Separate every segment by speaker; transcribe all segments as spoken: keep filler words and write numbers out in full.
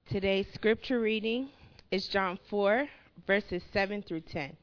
Speaker 1: Today's scripture reading is John four, verses seven through ten.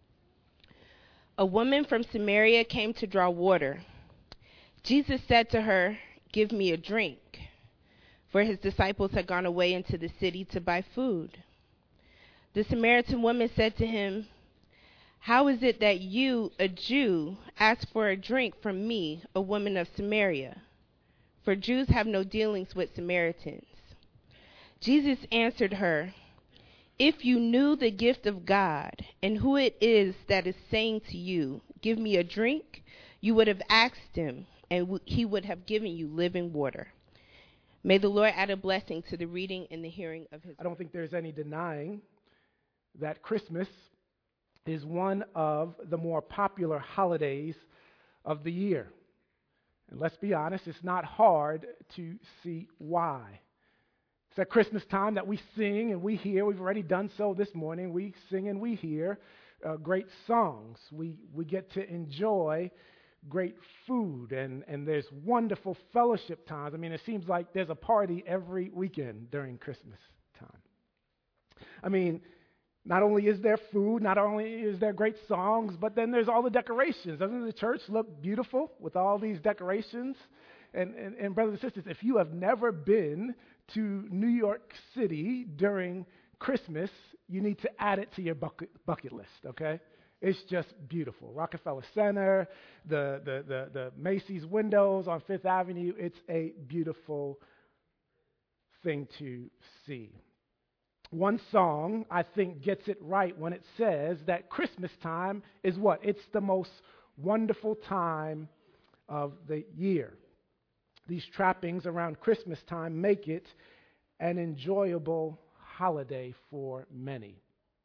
Speaker 1: A woman from Samaria came to draw water. Jesus said to her, "Give me a drink," for his disciples had gone away into the city to buy food. The Samaritan woman said to him, "How is it that you, a Jew, ask for a drink from me, a woman of Samaria? For Jews have no dealings with Samaritans." Jesus answered her, "If you knew the gift of God and who it is that is saying to you, 'Give me a drink,' you would have asked him, and w- he would have given you living water." May the Lord add a blessing to the reading and the hearing of his
Speaker 2: I don't think there's any denying that Christmas is one of the more popular holidays of the year. And let's be honest, it's not hard to see why. It's at Christmas time that we sing and we hear. We've already done so this morning. We sing and we hear uh, great songs. We we get to enjoy great food, and, and there's wonderful fellowship times. I mean, it seems like there's a party every weekend during Christmas time. I mean, not only is there food, not only is there great songs, but then there's all the decorations. Doesn't the church look beautiful with all these decorations? And, and, and brothers and sisters, if you have never been to New York City during Christmas, you need to add it to your bucket, bucket list, okay? It's just beautiful. Rockefeller Center, the, the, the, the Macy's windows on Fifth Avenue, it's a beautiful thing to see. One song, I think, gets it right when it says that Christmas time is what? It's the most wonderful time of the year. These trappings around Christmas time make it an enjoyable holiday for many.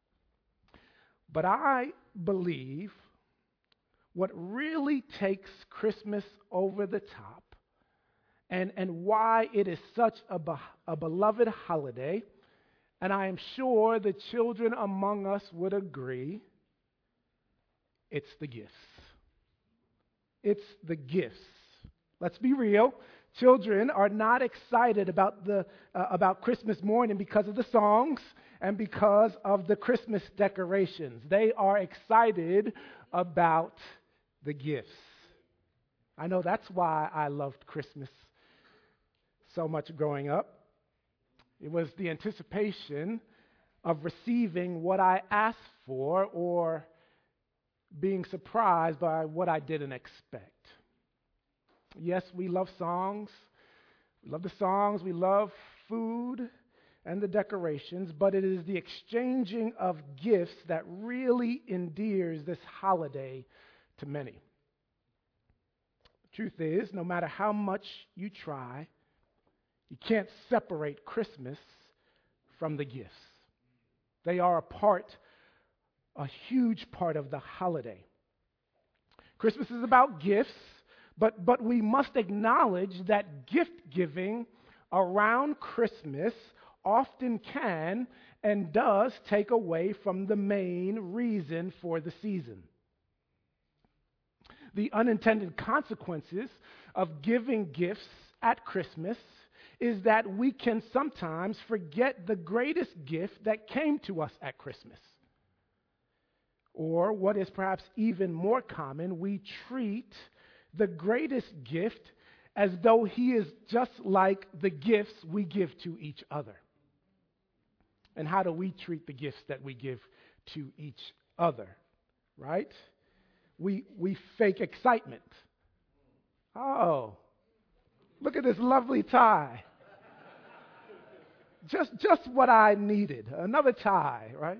Speaker 2: But I believe what really takes Christmas over the top and, and why it is such a, be, a beloved holiday, and I am sure the children among us would agree, it's the gifts. It's the gifts. Let's be real. Children are not excited about the uh, about Christmas morning because of the songs and because of the Christmas decorations. They are excited about the gifts. I know that's why I loved Christmas so much growing up. It was the anticipation of receiving what I asked for or being surprised by what I didn't expect. Yes, we love songs. We love the songs. We love food and the decorations, but it is the exchanging of gifts that really endears this holiday to many. The truth is, no matter how much you try, you can't separate Christmas from the gifts. They are a part, a huge part of the holiday. Christmas is about gifts, but, but we must acknowledge that gift giving around Christmas often can and does take away from the main reason for the season. The unintended consequences of giving gifts at Christmas is that we can sometimes forget the greatest gift that came to us at Christmas. Or what is perhaps even more common, we treat the greatest gift as though he is just like the gifts we give to each other. And how do we treat the gifts that we give to each other? Right? We we fake excitement. Oh, look at this lovely tie. Just just what I needed. Another tie, right?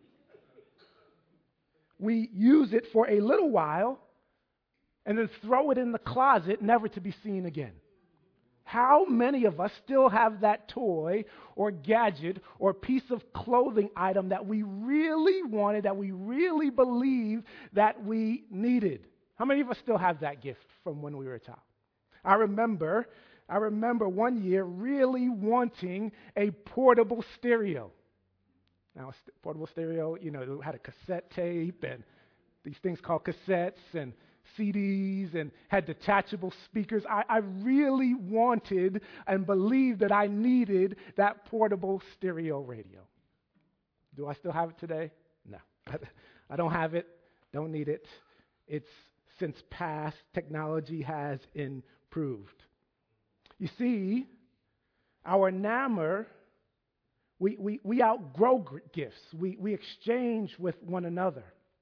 Speaker 2: We use it for a little while and then throw it in the closet, never to be seen again. How many of us still have that toy or gadget or piece of clothing item that we really wanted, that we really believe that we needed? How many of us still have that gift from when we were a child? I remember, I remember one year really wanting a portable stereo. Now, a portable stereo, you know, it had a cassette tape and these things called cassettes, and C Ds and had detachable speakers. I, I really wanted and believed that I needed that portable stereo radio. Do I still have it today? No. I don't have it. Don't need it. It's since past. Technology has improved. You see, our N A M R, we, we, we outgrow g- gifts. We, we exchange with one another.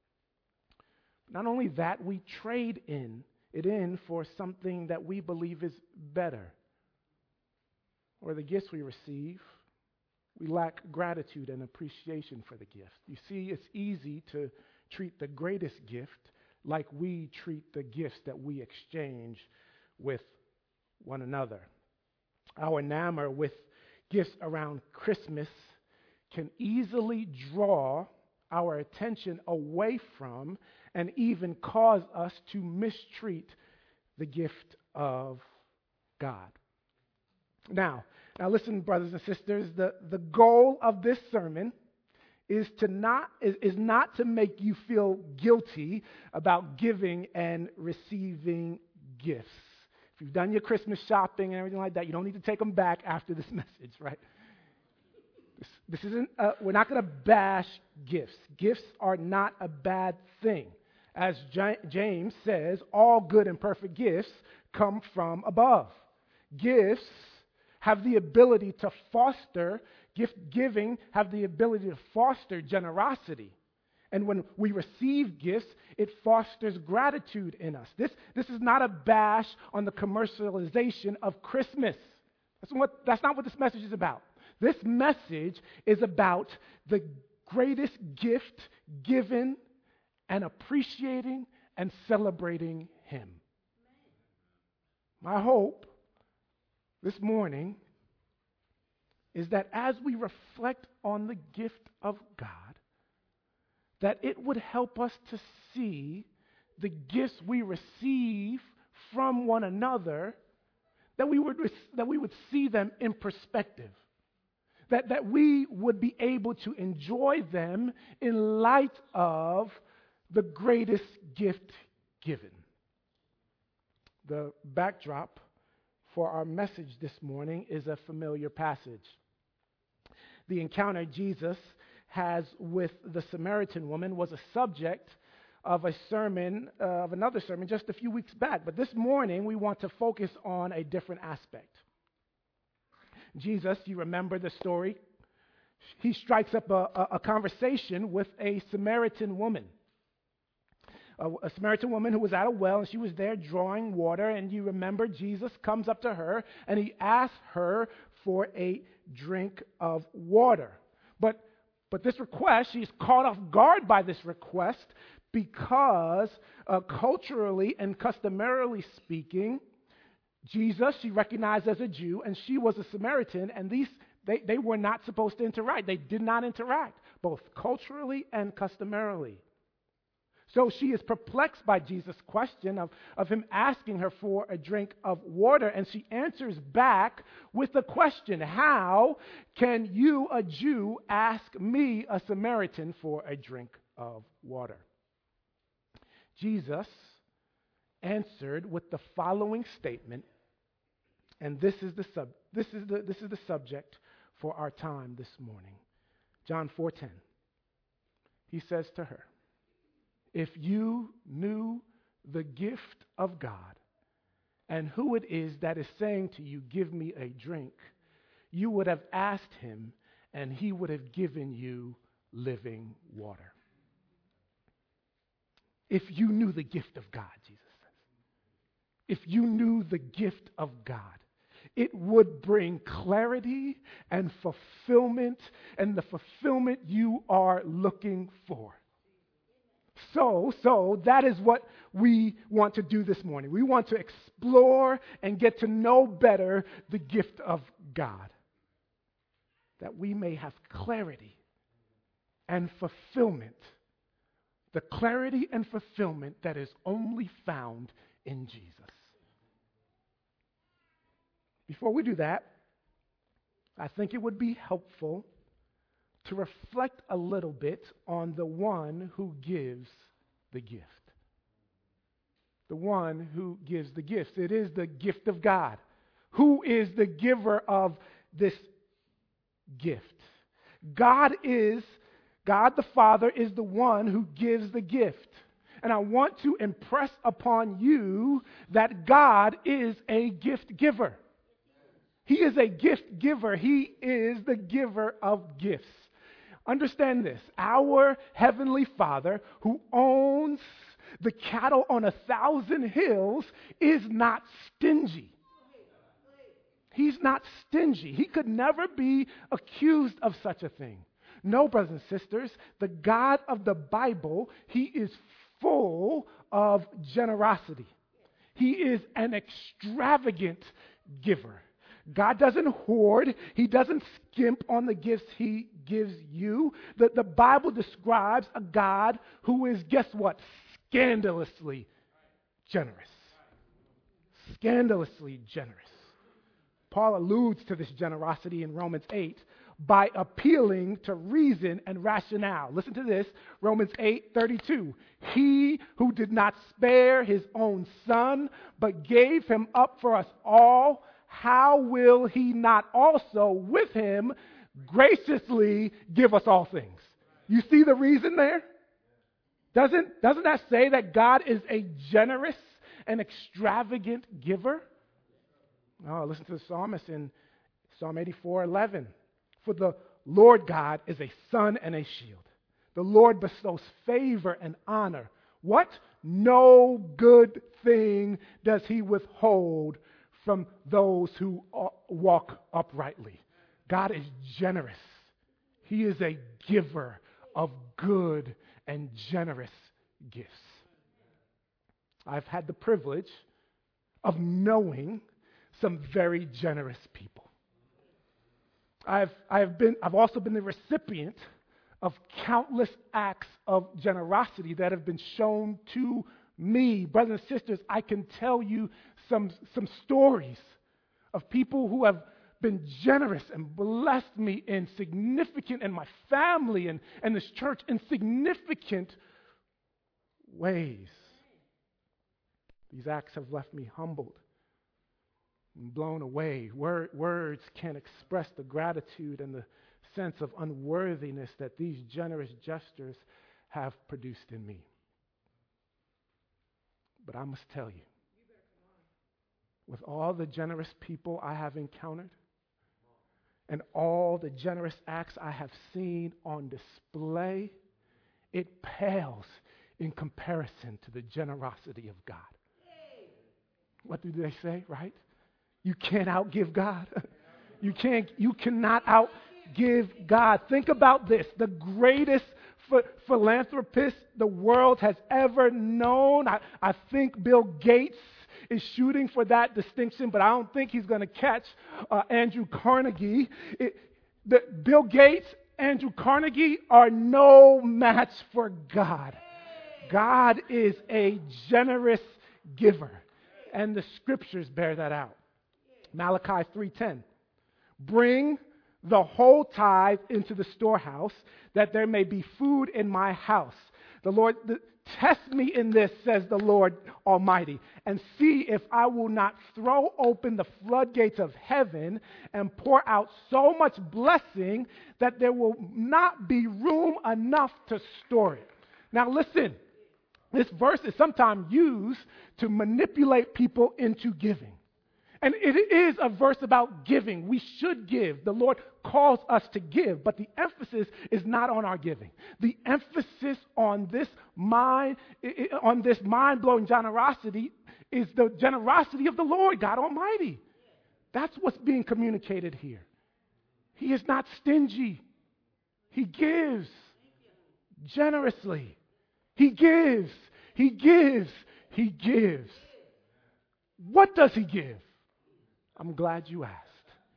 Speaker 2: Not only that, we trade in it in for something that we believe is better. Or the gifts we receive, we lack gratitude and appreciation for the gift. You see, it's easy to treat the greatest gift like we treat the gifts that we exchange with one another. Our N A M R with gifts around Christmas can easily draw our attention away from and even cause us to mistreat the gift of God. Now, now listen, brothers and sisters, the, the goal of this sermon is to not is, is not to make you feel guilty about giving and receiving gifts. If you've done your Christmas shopping and everything like that, you don't need to take them back after this message, right? This, this isn't. Uh, we're not going to bash gifts. Gifts are not a bad thing. As J- James says, all good and perfect gifts come from above. Gifts have the ability to foster, gift giving have the ability to foster generosity. And when we receive gifts, it fosters gratitude in us. This, this is not a bash on the commercialization of Christmas. That's, what, that's not what this message is about. This message is about the greatest gift given and appreciating and celebrating Him. My hope this morning is that as we reflect on the gift of God, that it would help us to see the gifts we receive from one another, that we would, that we would see them in perspective, that, that we would be able to enjoy them in light of the greatest gift given. The backdrop for our message this morning is a familiar passage. The encounter Jesus has with the Samaritan woman was a subject of a sermon, uh, of another sermon just a few weeks back. But this morning, we want to focus on a different aspect. Jesus, you remember the story, he strikes up a, a, a conversation with a Samaritan woman. A, a Samaritan woman who was at a well, and she was there drawing water, and you remember Jesus comes up to her, and he asks her for a drink of water. But But this request, she's caught off guard by this request because uh, culturally and customarily speaking, Jesus, she recognized as a Jew, and she was a Samaritan, and these they, they were not supposed to interact. They did not interact, both culturally and customarily. So she is perplexed by Jesus' question of, of him asking her for a drink of water, and she answers back with the question, how can you, a Jew, ask me, a Samaritan, for a drink of water? Jesus answered with the following statement, and this is the sub, this is the, this is the subject for our time this morning. John four ten. He says to her, if you knew the gift of God and who it is that is saying to you, give me a drink, you would have asked him and he would have given you living water. If you knew the gift of God, Jesus says. If you knew the gift of God, it would bring clarity and fulfillment, and the fulfillment you are looking for. So, so that is what we want to do this morning. We want to explore and get to know better the gift of God, that we may have clarity and fulfillment, the clarity and fulfillment that is only found in Jesus. Before we do that, I think it would be helpful to reflect a little bit on the one who gives the gift. the one who gives the gifts. It is the gift of God. Who is the giver of this gift? God is, God the Father is the one who gives the gift. And I want to impress upon you that God is a gift giver. He is a gift giver. He is the giver of gifts. Understand this. Our Heavenly Father, who owns the cattle on a thousand hills, is not stingy. He's not stingy. He could never be accused of such a thing. No, brothers and sisters, the God of the Bible, He is full of generosity. He is an extravagant giver. God doesn't hoard. He doesn't skimp on the gifts He gives you. The, the Bible describes a God who is, guess what? Scandalously generous. Scandalously generous. Paul alludes to this generosity in Romans eight by appealing to reason and rationale. Listen to this, Romans eight thirty-two. He who did not spare his own son, but gave him up for us all, how will he not also with him graciously give us all things? You see the reason there? Doesn't, doesn't that say that God is a generous and extravagant giver? Oh, listen to the psalmist in Psalm eighty-four eleven. For the Lord God is a sun and a shield. The Lord bestows favor and honor. What? No good thing does He withhold from those who walk uprightly. God is generous. He is a giver of good and generous gifts. I've had the privilege of knowing some very generous people. I've, I've, been, I've also been the recipient of countless acts of generosity that have been shown to me. Brothers and sisters, I can tell you some, some stories of people who have been generous and blessed me in significant, and my family and, and this church in significant ways. These acts have left me humbled and blown away. Word, words can't express the gratitude and the sense of unworthiness that these generous gestures have produced in me. But I must tell you, with all the generous people I have encountered and all the generous acts I have seen on display, it pales in comparison to the generosity of God. What do they say, right? You can't outgive God. You can't, you cannot outgive God. Think about this. The greatest ph- philanthropist the world has ever known. I, I think Bill Gates is shooting for that distinction, but I don't think he's going to catch uh, Andrew Carnegie. It, the, Bill Gates, Andrew Carnegie are no match for God. God is a generous giver, and the scriptures bear that out. Malachi three ten. Bring the whole tithe into the storehouse, that there may be food in my house. The Lord, the, test me in this, says the Lord Almighty, and see if I will not throw open the floodgates of heaven and pour out so much blessing that there will not be room enough to store it. Now listen, this verse is sometimes used to manipulate people into giving. And it is a verse about giving. We should give. The Lord calls us to give, but the emphasis is not on our giving. The emphasis on this mind, on this mind-blowing generosity is the generosity of the Lord God Almighty. That's what's being communicated here. He is not stingy. He gives generously. He gives. He gives. He gives. What does He give? I'm glad you asked.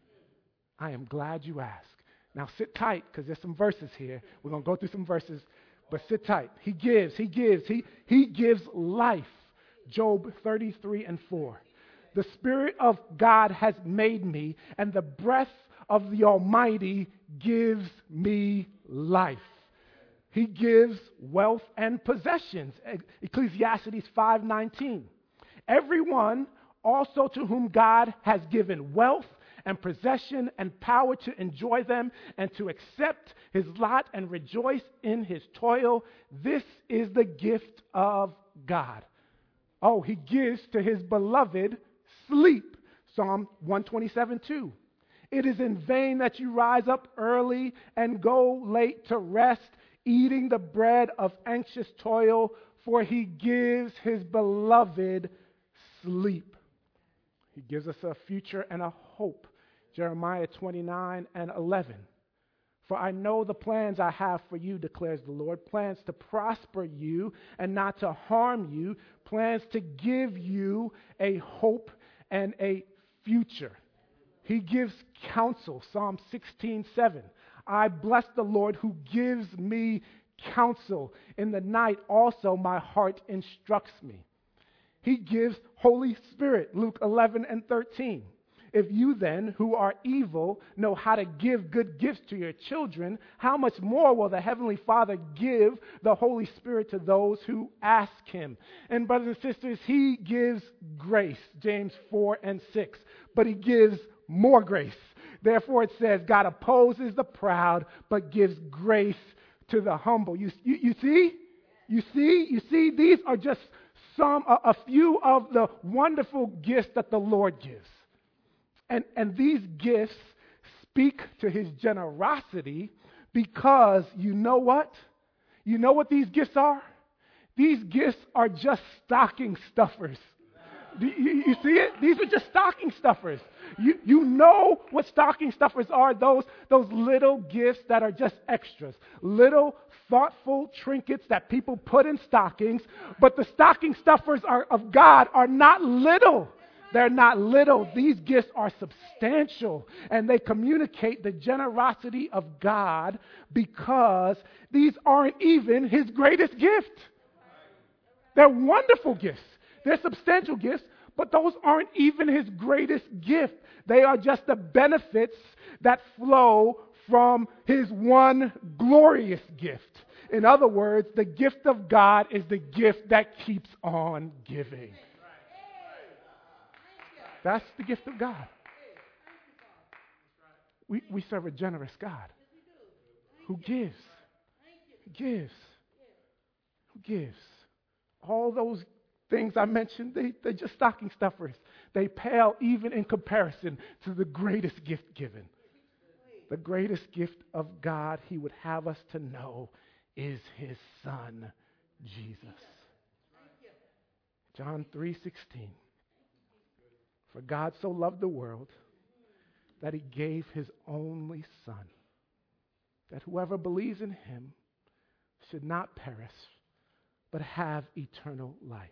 Speaker 2: I am glad you asked. Now sit tight, because there's some verses here. We're going to go through some verses, but sit tight. He gives, He gives, He, he gives life. Job thirty-three and four. The Spirit of God has made me, and the breath of the Almighty gives me life. He gives wealth and possessions. Ecclesiastes five nineteen. Everyone also to whom God has given wealth and possession and power to enjoy them and to accept his lot and rejoice in his toil, this is the gift of God. Oh, he gives to his beloved sleep. Psalm one twenty-seven two. It is in vain that you rise up early and go late to rest, eating the bread of anxious toil, for he gives his beloved sleep. He gives us a future and a hope. Jeremiah twenty-nine and eleven. For I know the plans I have for you, declares the Lord, plans to prosper you and not to harm you, plans to give you a hope and a future. He gives counsel, Psalm sixteen seven. I bless the Lord who gives me counsel. In the night also my heart instructs me. He gives Holy Spirit, Luke eleven and thirteen. If you then, who are evil, know how to give good gifts to your children, how much more will the Heavenly Father give the Holy Spirit to those who ask him? And brothers and sisters, he gives grace, James four and six. But he gives more grace. Therefore it says, God opposes the proud, but gives grace to the humble. You, you, you see? You see? You see? These are just some, a, a few of the wonderful gifts that the Lord gives. And, and these gifts speak to his generosity because you know what? You know what these gifts are? These gifts are just stocking stuffers. Do you, you see it? These are just stocking stuffers. You, you know what stocking stuffers are, those, those little gifts that are just extras, little thoughtful trinkets that people put in stockings, but the stocking stuffers are, of God are not little. They're not little. These gifts are substantial, and they communicate the generosity of God because these aren't even his greatest gift. They're wonderful gifts. They're substantial gifts, but those aren't even his greatest gift. They are just the benefits that flow from his one glorious gift. In other words, the gift of God is the gift that keeps on giving. That's the gift of God. We, we serve a generous God who gives, who gives, who gives. All those things I mentioned, they, they're just stocking stuffers. They pale even in comparison to the greatest gift given. The greatest gift of God he would have us to know is his Son, Jesus. John three sixteen. For God so loved the world that he gave his only Son, that whoever believes in him should not perish, but have eternal life.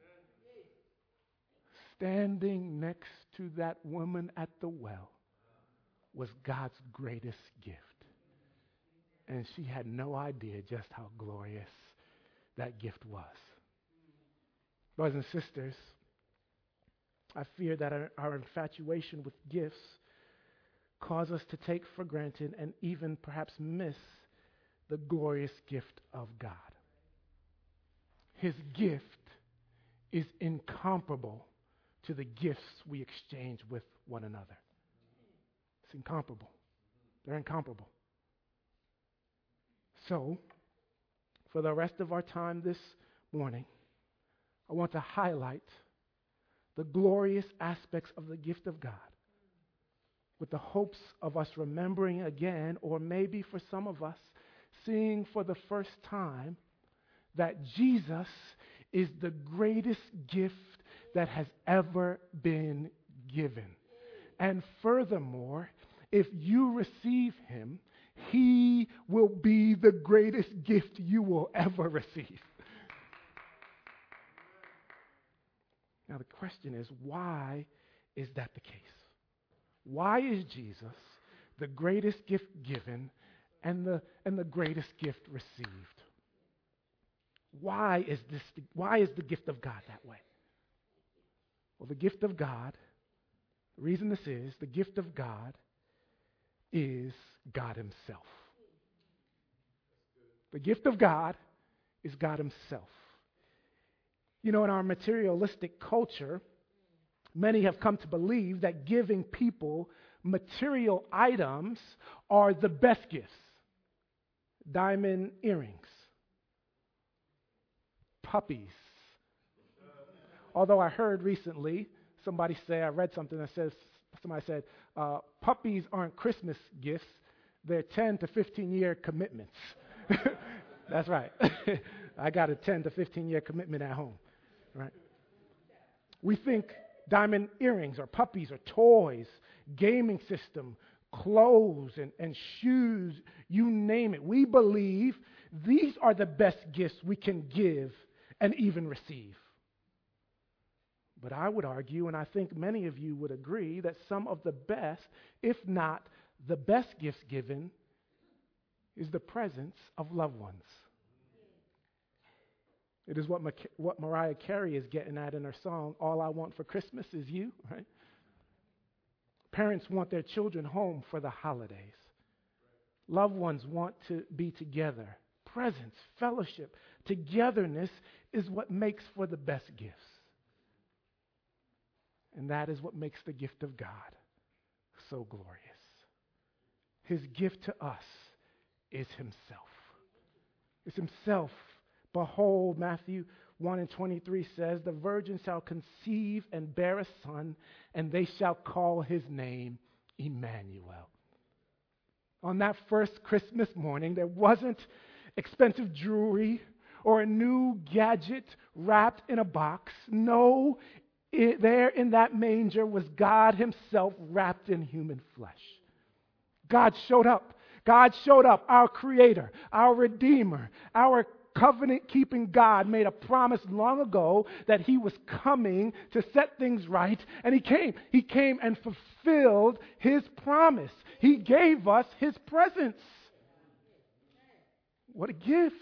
Speaker 2: Standing next to that woman at the well was God's greatest gift. And she had no idea just how glorious that gift was. Brothers and sisters, I fear that our, our infatuation with gifts cause us to take for granted and even perhaps miss the glorious gift of God. His gift is incomparable to the gifts we exchange with one another. It's incomparable. They're incomparable. So, for the rest of our time this morning, I want to highlight the glorious aspects of the gift of God with the hopes of us remembering again, or maybe for some of us, seeing for the first time that Jesus is the greatest gift that has ever been given. And furthermore, if you receive him, he will be the greatest gift you will ever receive. Now the question is, why is that the case? Why is Jesus the greatest gift given and the, and the greatest gift received? Why is this? The, why is the gift of God that way? Well, the gift of God, the reason this is, the gift of God is God himself. The gift of God is God himself. You know, in our materialistic culture, many have come to believe that giving people material items are the best gifts. Diamond earrings, puppies. Although I heard recently somebody say, I read something that says, somebody said, uh, puppies aren't Christmas gifts, they're ten to fifteen year commitments. That's right. I got a ten to fifteen year commitment at home, right? We think diamond earrings or puppies or toys, gaming system, clothes and, and shoes, you name it. We believe these are the best gifts we can give and even receive. But I would argue, and I think many of you would agree, that some of the best, if not the best gifts given, is the presence of loved ones. It is what, Ma- what Mariah Carey is getting at in her song, All I Want for Christmas Is You, right? Parents want their children home for the holidays. Loved ones want to be together. Presence, fellowship, togetherness is what makes for the best gifts. And that is what makes the gift of God so glorious. His gift to us is himself. It's himself. Behold, Matthew one and twenty-three says, the virgin shall conceive and bear a son, and they shall call his name Emmanuel. On that first Christmas morning, there wasn't expensive jewelry or a new gadget wrapped in a box. No, it, there in that manger was God himself wrapped in human flesh. God showed up. God showed up, our Creator, our Redeemer, our covenant-keeping God made a promise long ago that he was coming to set things right, and he came. He came and fulfilled his promise. He gave us his presence. What a gift.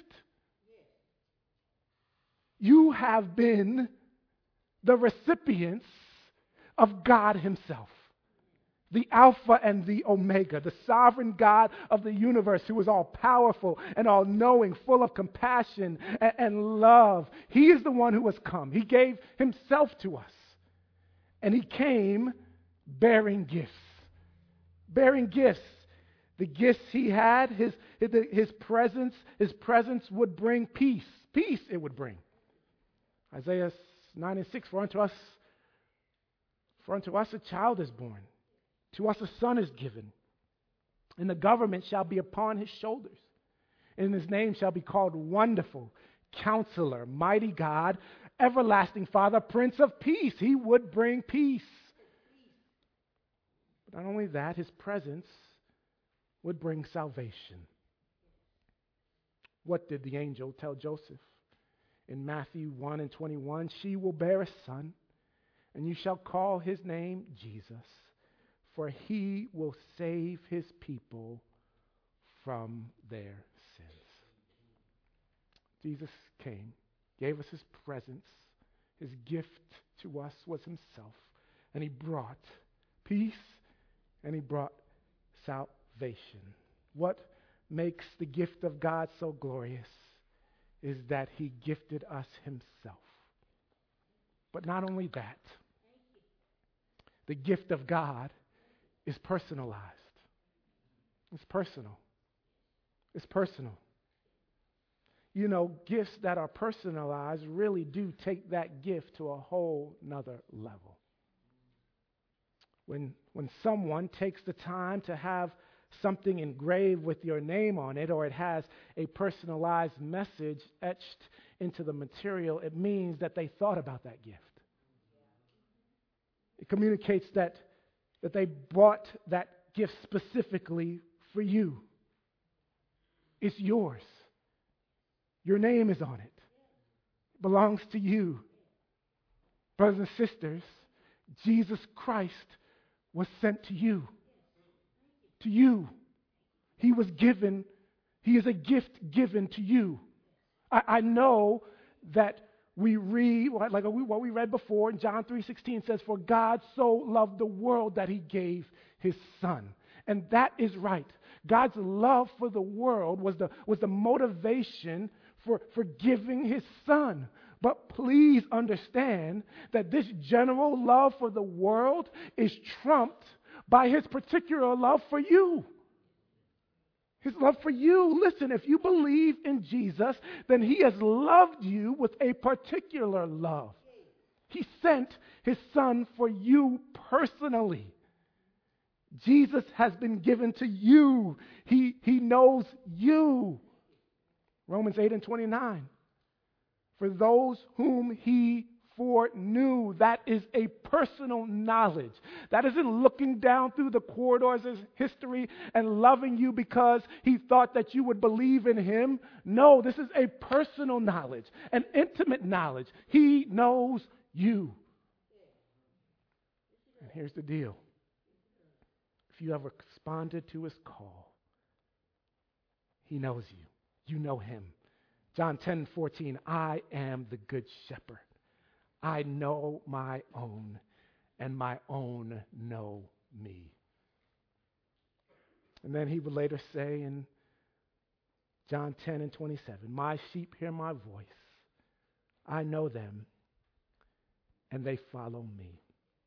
Speaker 2: You have been the recipients of God himself. The Alpha and the Omega, the sovereign God of the universe who is all powerful and all knowing, full of compassion and, and love. He is the one who has come. He gave himself to us. And he came bearing gifts. Bearing gifts. The gifts he had, his, his presence, his presence would bring peace. Peace it would bring. Isaiah nine and six, for unto us, for unto us a child is born. To us a son is given, and the government shall be upon his shoulders. And his name shall be called Wonderful, Counselor, Mighty God, Everlasting Father, Prince of Peace. He would bring peace. But not only that, his presence would bring salvation. What did the angel tell Joseph? In Matthew one and twenty-one, she will bear a son, and you shall call his name Jesus. For he will save his people from their sins. Jesus came, gave us his presence. His gift to us was himself. And he brought peace and he brought salvation. What makes the gift of God so glorious is that he gifted us himself. But not only that, the gift of God is personalized. It's personal. It's personal. You know, gifts that are personalized really do take that gift to a whole nother level. When, when someone takes the time to have something engraved with your name on it, or it has a personalized message etched into the material, it means that they thought about that gift. It communicates that that they bought that gift specifically for you. It's yours. Your name is on it. It belongs to you. Brothers and sisters, Jesus Christ was sent to you. To you. He was given, he is a gift given to you. I, I know that we read, like what we read before in John three sixteen says, for God so loved the world that he gave his son. And that is right. God's love for the world was the, was the motivation for, for giving his son. But please understand that this general love for the world is trumped by his particular love for you. His love for you. Listen, if you believe in Jesus, then he has loved you with a particular love. He sent his son for you personally. Jesus has been given to you. He, he knows you. Romans eight and twenty-nine. For those whom he foreknew, that is a personal knowledge. That isn't looking down through the corridors of history and loving you because he thought that you would believe in him. No, this is a personal knowledge, an intimate knowledge. He knows you. And here's the deal. If you have responded to his call, he knows you. You know him. John ten fourteen, I am the good shepherd. I know my own, and my own know me. And then he would later say in John ten and twenty-seven, my sheep hear my voice. I know them, and they follow me.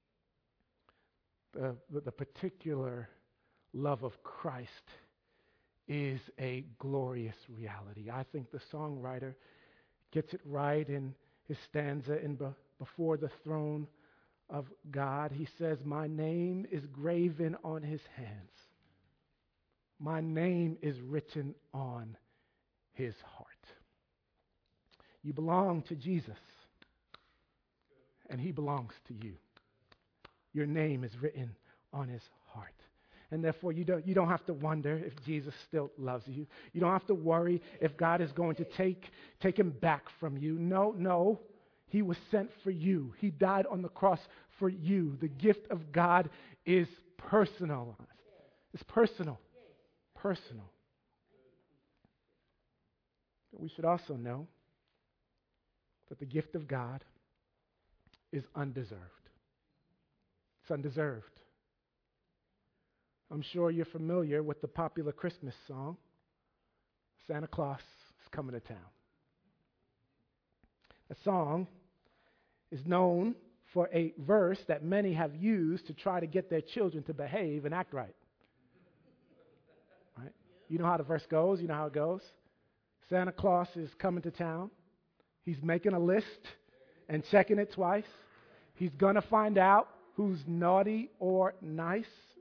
Speaker 2: The, the, the particular love of Christ is a glorious reality. I think the songwriter gets it right in his stanza in Be- Before the Throne of God. He says, my name is graven on his hands. My name is written on his heart. You belong to Jesus, and he belongs to you. Your name is written on his heart. And therefore, you don't, you don't have to wonder if Jesus still loves you. You don't have to worry if God is going to take, take him back from you. No, no. He was sent for you. He died on the cross for you. The gift of God is personal. It's personal. Personal. But we should also know that the gift of God is undeserved. It's undeserved. I'm sure you're familiar with the popular Christmas song, Santa Claus is Coming to Town. The song is known for a verse that many have used to try to get their children to behave and act right. Right? You know how the verse goes, you know how it goes. Santa Claus is coming to town. He's making a list and checking it twice. He's going to find out who's naughty or nice.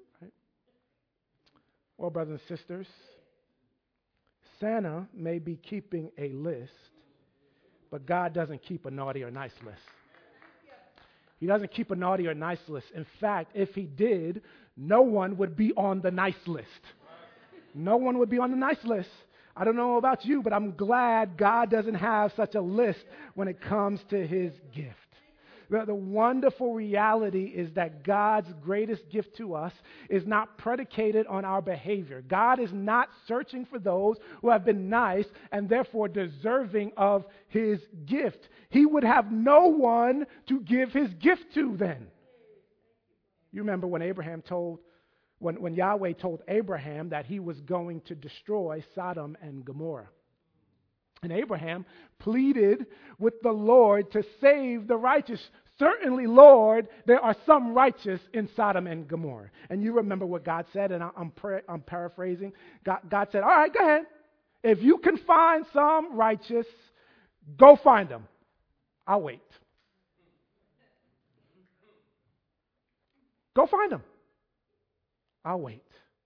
Speaker 2: Well, brothers and sisters, Santa may be keeping a list, but God doesn't keep a naughty or nice list. He doesn't keep a naughty or nice list. In fact, if he did, no one would be on the nice list. No one would be on the nice list. I don't know about you, but I'm glad God doesn't have such a list when it comes to his gift. The, the wonderful reality is that God's greatest gift to us is not predicated on our behavior. God is not searching for those who have been nice and therefore deserving of his gift. He would have no one to give his gift to then. You remember when Abraham told, when, when Yahweh told Abraham that he was going to destroy Sodom and Gomorrah. And Abraham pleaded with the Lord to save the righteous. Certainly, Lord, there are some righteous in Sodom and Gomorrah. And you remember what God said, and I'm, pra- I'm paraphrasing. God, God said, all right, go ahead. If you can find some righteous, go find them. I'll wait. Go find them. I'll wait.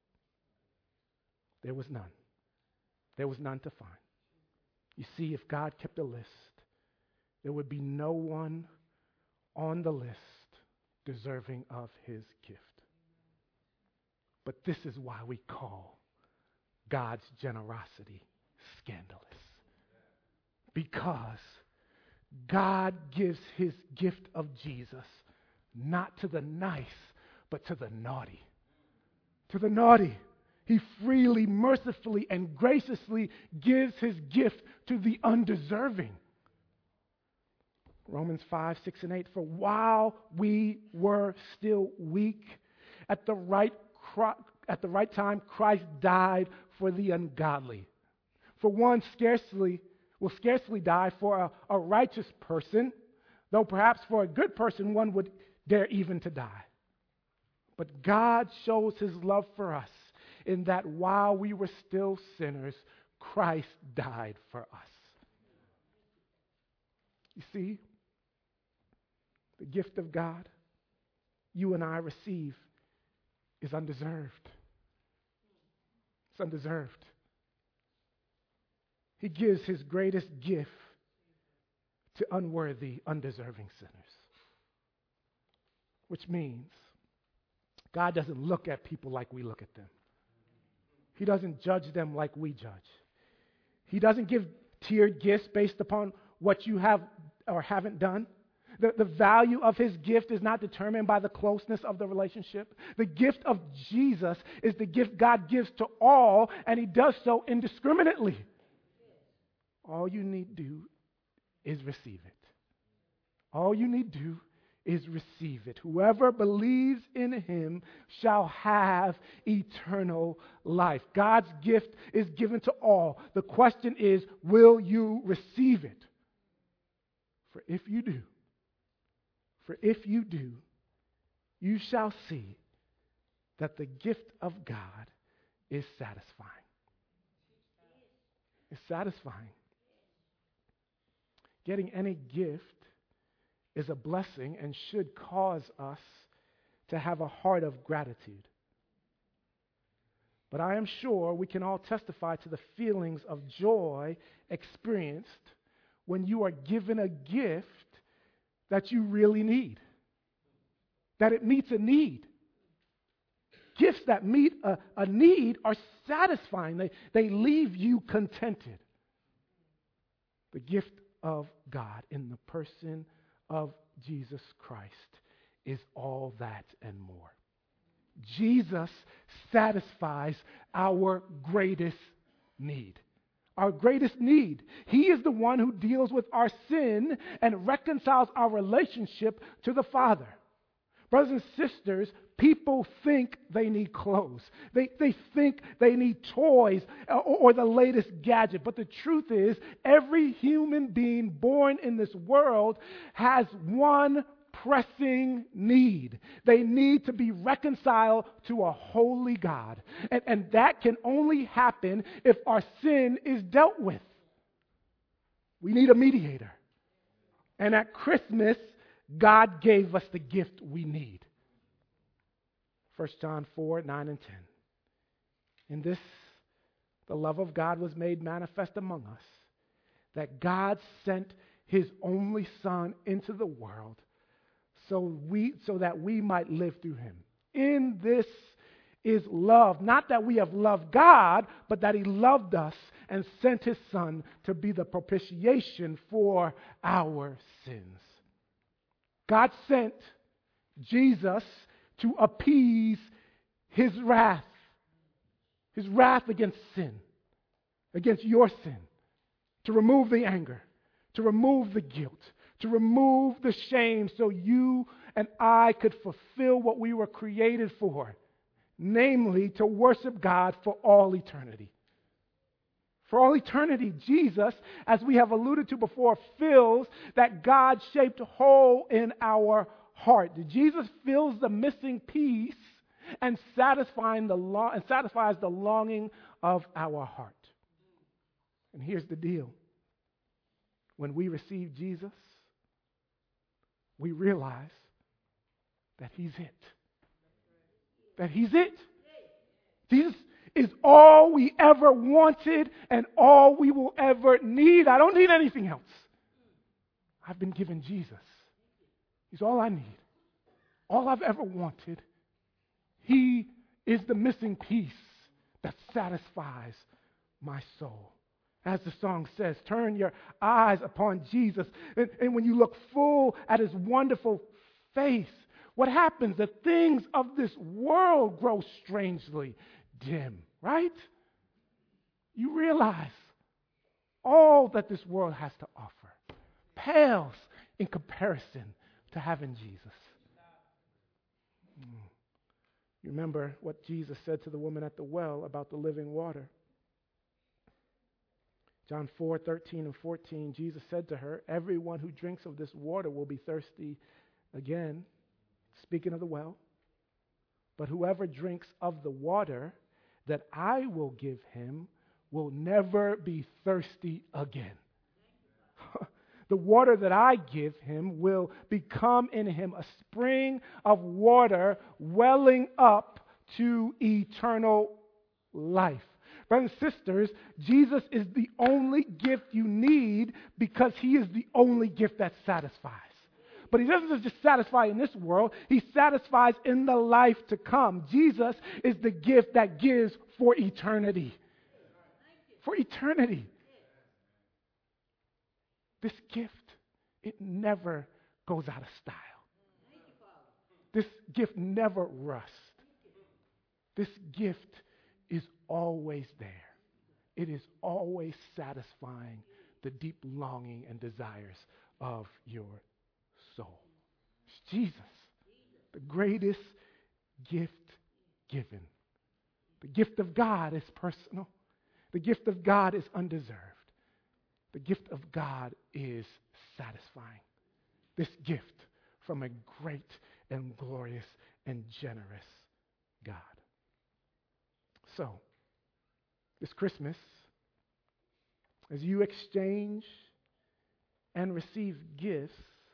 Speaker 2: There was none. There was none to find. You see, if God kept a list, there would be no one on the list deserving of his gift. But this is why we call God's generosity scandalous. Because God gives his gift of Jesus not to the nice, but to the naughty. To the naughty. He freely, mercifully, and graciously gives his gift to the undeserving. Romans five, six, and eight. For while we were still weak, at the right at the right time, Christ died for the ungodly. For one scarcely will scarcely die for a, a righteous person, though perhaps for a good person one would dare even to die. But God shows his love for us in that while we were still sinners, Christ died for us. You see, the gift of God you and I receive is undeserved. It's undeserved. He gives his greatest gift to unworthy, undeserving sinners. Which means God doesn't look at people like we look at them. He doesn't judge them like we judge. He doesn't give tiered gifts based upon what you have or haven't done. The, the value of his gift is not determined by the closeness of the relationship. The gift of Jesus is the gift God gives to all, and he does so indiscriminately. All you need to do is receive it. All you need to do is receive it. Whoever believes in him shall have eternal life. God's gift is given to all. The question is, will you receive it? For if you do, for if you do, you shall see that the gift of God is satisfying. It's satisfying. Getting any gift is a blessing and should cause us to have a heart of gratitude. But I am sure we can all testify to the feelings of joy experienced when you are given a gift that you really need, that it meets a need. Gifts that meet a, a need are satisfying. They, they leave you contented. The gift of God in the person of Jesus Christ is all that and more. Jesus satisfies our greatest need. Our greatest need. He is the one who deals with our sin and reconciles our relationship to the Father. Brothers and sisters, people think they need clothes. They, they think they need toys or, or the latest gadget. But the truth is, every human being born in this world has one pressing need. They need to be reconciled to a holy God. And, and that can only happen if our sin is dealt with. We need a mediator. And at Christmas, God gave us the gift we need. First John four, nine and ten. In this, the love of God was made manifest among us, that God sent his only Son into the world so we so that we might live through him. In this is love, not that we have loved God, but that he loved us and sent his Son to be the propitiation for our sins. God sent Jesus to appease his wrath, his wrath against sin, against your sin, to remove the anger, to remove the guilt, to remove the shame so you and I could fulfill what we were created for, namely to worship God for all eternity. For all eternity, Jesus, as we have alluded to before, fills that God-shaped hole in our heart. Jesus fills the missing piece and satisfying the lo- and satisfies the longing of our heart. And here's the deal. When we receive Jesus, we realize that he's it. That he's it. Jesus is all we ever wanted and all we will ever need. I don't need anything else. I've been given Jesus. He's all I need. All I've ever wanted. He is the missing piece that satisfies my soul. As the song says, turn your eyes upon Jesus. And, and when you look full at his wonderful face, what happens? The things of this world grow strangely dim, right? You realize all that this world has to offer pales in comparison to having Jesus. You remember what Jesus said to the woman at the well about the living water. John four, thirteen and fourteen, Jesus said to her, everyone who drinks of this water will be thirsty again, speaking of the well. But whoever drinks of the water that I will give him will never be thirsty again. The water that I give him will become in him a spring of water welling up to eternal life. Brothers and sisters, Jesus is the only gift you need because he is the only gift that satisfies. But he doesn't just satisfy in this world, he satisfies in the life to come. Jesus is the gift that gives for eternity. For eternity. This gift, it never goes out of style. This gift never rusts. This gift is always there. It is always satisfying the deep longing and desires of your soul. It's Jesus, the greatest gift given. The gift of God is personal. The gift of God is undeserved. The gift of God is satisfying. This gift from a great and glorious and generous God. So, this Christmas, as you exchange and receive gifts,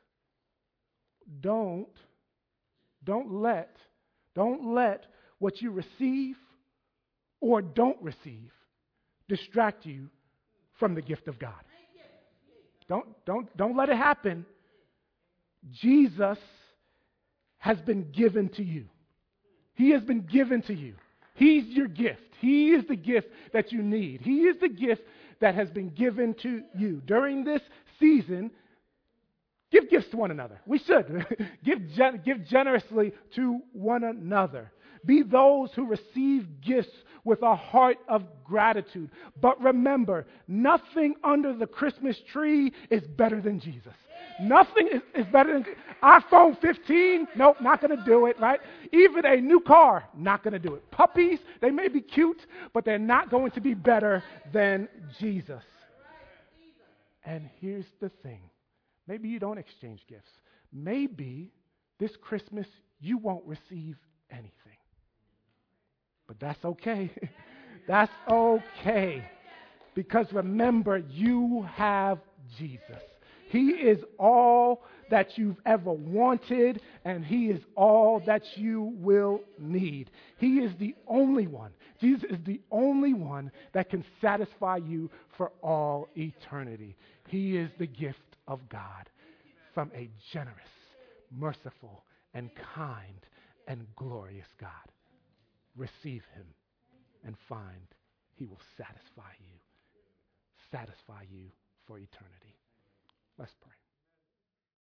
Speaker 2: don't, don't let, don't let what you receive or don't receive distract you from the gift of God. Don't, don't, don't let it happen. Jesus has been given to you. He has been given to you. He's your gift. He is the gift that you need. He is the gift that has been given to you. During this season, give gifts to one another. We should. give, gen- give generously to one another. Be those who receive gifts with a heart of gratitude. But remember, nothing under the Christmas tree is better than Jesus. Nothing is, is better than iPhone fifteen. Nope, not going to do it, right? Even a new car, not going to do it. Puppies, they may be cute, but they're not going to be better than Jesus. And here's the thing. Maybe you don't exchange gifts. Maybe this Christmas you won't receive anything. But that's okay. That's okay. Because remember, you have Jesus. He is all that you've ever wanted, and he is all that you will need. He is the only one. Jesus is the only one that can satisfy you for all eternity. He is the gift of God from a generous, merciful, and kind, and glorious God. Receive him and find he will satisfy you. Satisfy you for eternity. Let's pray.